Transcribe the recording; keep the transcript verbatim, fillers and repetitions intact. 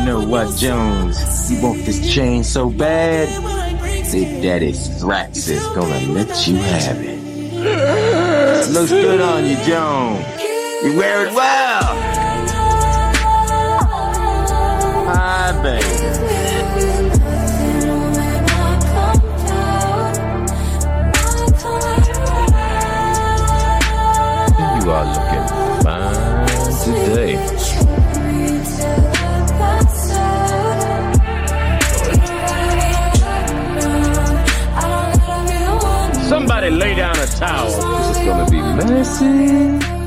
know what, Jones? You want this chain so bad? Big Daddy Thrax is gonna let you have it. It looks good on you, Jones. You wear it well. Hi, baby. You are looking fine today. Somebody lay down a towel. This is gonna be messy.